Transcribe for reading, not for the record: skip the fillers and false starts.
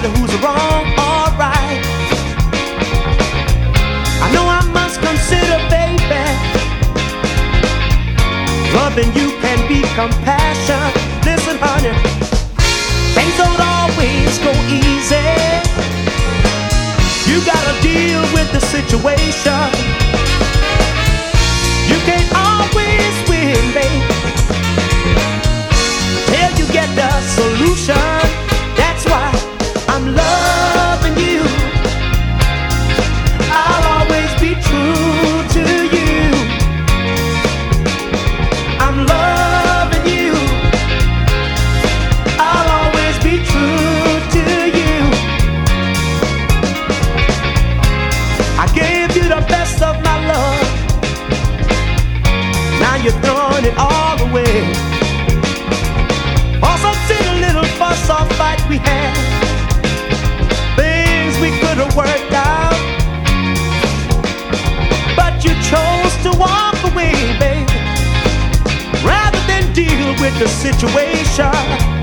matter who's wrong or right. I know I must consider, baby, loving you can be compassion. Listen, honey, things don't always go easy. You gotta deal with the situation. You can't always win, babe, till you get the solution. That's why I'm loving you. I'll always be true to you. I'm loving you. I'll always be true to you. I gave you the best of my love. Now you're throwing it all away. Also see the little fuss or fight we had, things we could have worked out, but you chose to walk away, baby, rather than deal with the situation.